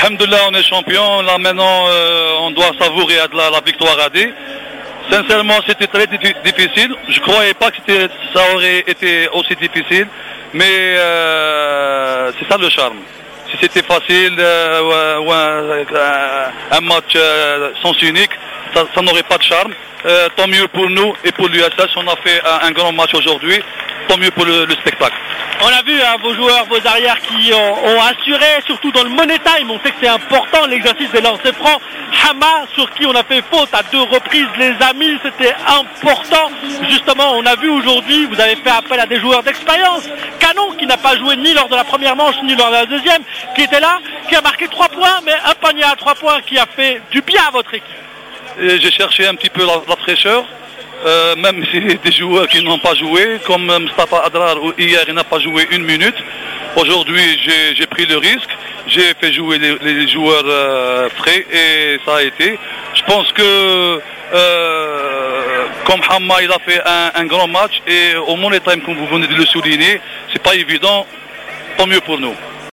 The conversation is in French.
Alhamdoulilah, on est champion. Là maintenant, on doit savourer la victoire à D. Sincèrement, c'était très difficile. Je croyais pas que ça aurait été aussi difficile, mais c'est ça le charme. Si c'était facile ou un match sens unique, ça n'aurait pas de charme. Tant mieux pour nous et pour l'USS. On a fait un grand match aujourd'hui. Tant mieux pour le spectacle. On a vu vos joueurs, vos arrières qui ont assuré, surtout dans le money time. On sait que c'est important l'exercice des lancers francs. Hama, sur qui on a fait faute à 2 reprises, les amis, c'était important. Justement, on a vu aujourd'hui, vous avez fait appel à des joueurs d'expérience. Canon, qui n'a pas joué ni lors de la première manche, ni lors de la deuxième, qui était là, qui a marqué 3 points, mais un panier à 3 points qui a fait du bien à votre équipe. Et j'ai cherché un petit peu la fraîcheur. Même si des joueurs qui n'ont pas joué, comme Mustafa Adrar, hier il n'a pas joué 1 minute. Aujourd'hui j'ai pris le risque, j'ai fait jouer les joueurs frais et ça a été. Je pense que comme Hamma il a fait un grand match et au Money Time, comme vous venez de le souligner, c'est pas évident, tant mieux pour nous.